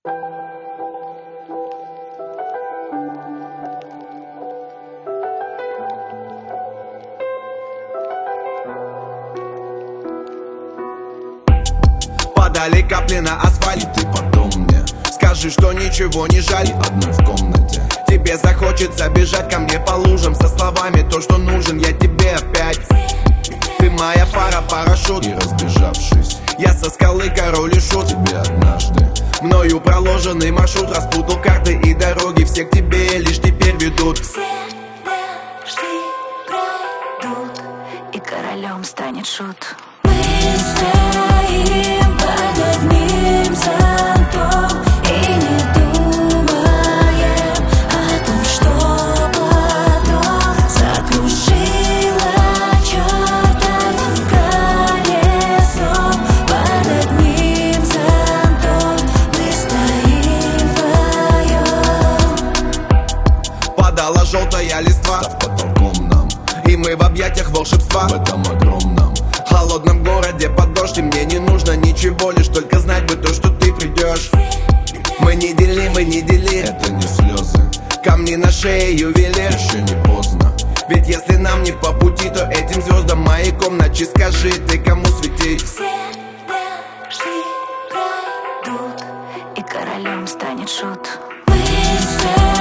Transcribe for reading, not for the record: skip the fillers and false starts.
Падали капли на асфальт, и ты потом мне скажи, что ничего не жаль. и одной в комнате. Тебе захочется бежать ко мне по лужам со словами то, что нужен я тебе опять. Ты моя пара, парашют, И разбежавшись, я со скалы король и шут. тебе однажды Мною проложенный маршрут, распутал карты и дороги, все к тебе лишь теперь ведут. Все дожди пройдут, и королем станет шут. Мы стоим под одним зонтом и не думаем о том, что потом закружило чертовым колесом. Под одним зонтом мы стоим вдвоем. Падала желтая листва, став потолком нам и мы в объятиях волшебства. в этом огромном холодном городе под дождь, и мне не нужно ничего, лишь только знать бы то, что ты придешь. Мы не дели, это не слезы, камни на шее ювелир. еще не поздно. Ведь если нам не по пути, то этим звездам маяком ночи скажи, ты кому светить. Все дожди пройдут, и королем станет шут. Мы